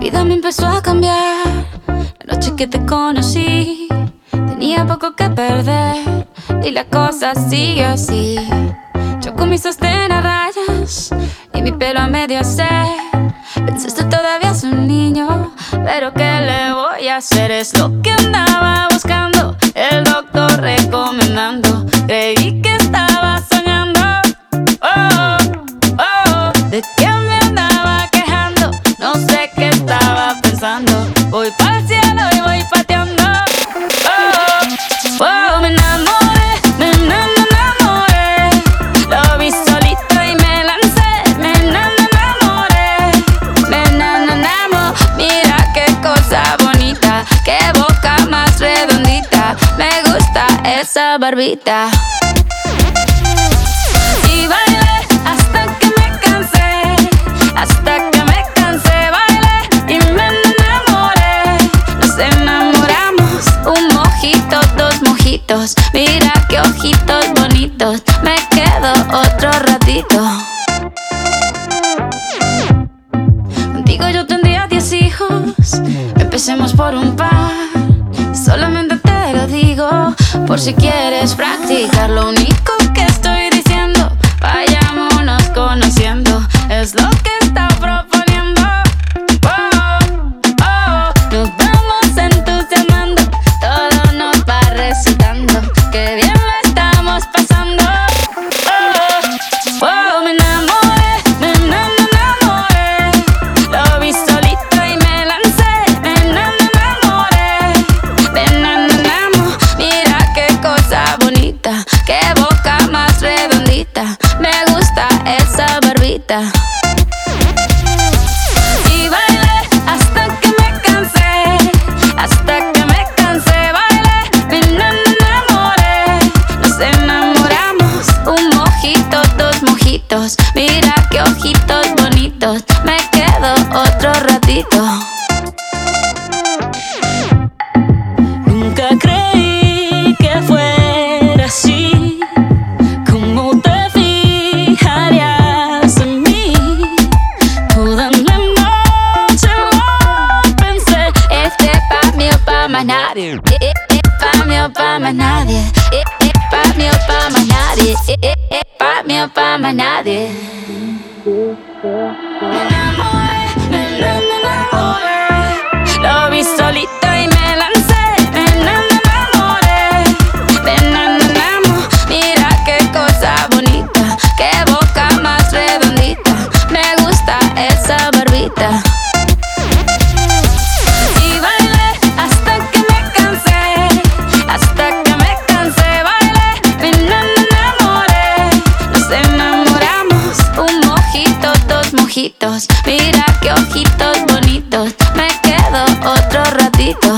vida me empezó a cambiar. La noche que te conocí, tenía poco que perder y la cosa sigue así. Yo con mi sostén a rayas y mi pelo a medio hacer. Pensaste todavía es un niño, pero ¿qué le voy a hacer? Es lo que andaba buscando, el doctor recomendando. Creí que estaba soñando, oh, oh. ¿De qué me andaba quejando? No sé qué estaba pensando. Voy pa'l cielo y voy pateando, oh, oh. Me enamoré, me enamoré. Lo vi solito y me lancé. Me enamoré, me enamoré. Mira qué cosa bonita, qué boca más redondita. Me gusta esa barbita. Y bailé hasta que me cansé, hasta que me cansé. Bailé y me enamoré. Nos enamoramos, un mojito, dos mojitos. Mira qué ojitos bonitos. Me quedo otro ratito. Contigo yo tendría 10 hijos. Empecemos por un par. Solamente te lo digo por si quieres practicar. Lo único que estoy diciendo, vayámonos conociendo. Es lo que está proponiendo, oh, oh. Nos vamos entusiasmando, todo nos va resultando. Qué bien lo estamos pasando, oh, oh. Me enamoré, me enamoré. Lo vi solito y me lancé. Me enamoré, me enamoré. Mira qué cosa bonita, qué boca más redondita. Me gusta esa barbita. Y bailé hasta que me cansé, hasta que me cansé. Bailé, me enamoré. Nos enamoramos, un mojito, dos mojitos. Mira qué ojitos bonitos. Me quedo otro ratito. Nunca creí que fuera así, como te fijarías en mí. Toda la noche lo pensé. Este pa' mí o pa' más nadie. Pa' mí o pa' más nadie. Pa' mí o pa' más nadie. Pa' mí o pa' más nadie. Me enamoré, me enamoré. Lo vi solito y me lancé. Me enamoré, me enamoré. Mira qué cosa bonita, qué boca más redondita. Me gusta esa barbita. Y bailé hasta que me cansé, hasta que me cansé. Bailé, me enamoré. Nos enamoramos, un mojito, dos mojitos. Mira qué ojitos bonitos. Me quedo otro ratito.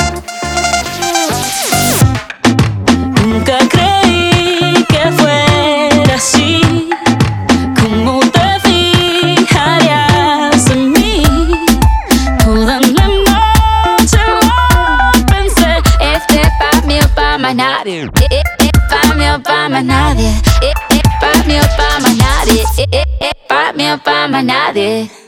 Nunca creí que fuera así, como te fijarías en mí. Toda la noche lo pensé. Este pa' mí o pa' más nadie. Pa' mí o pa' más nadie. Pa' mí o pa' más nadie. Pa' mí o pa' más nadie.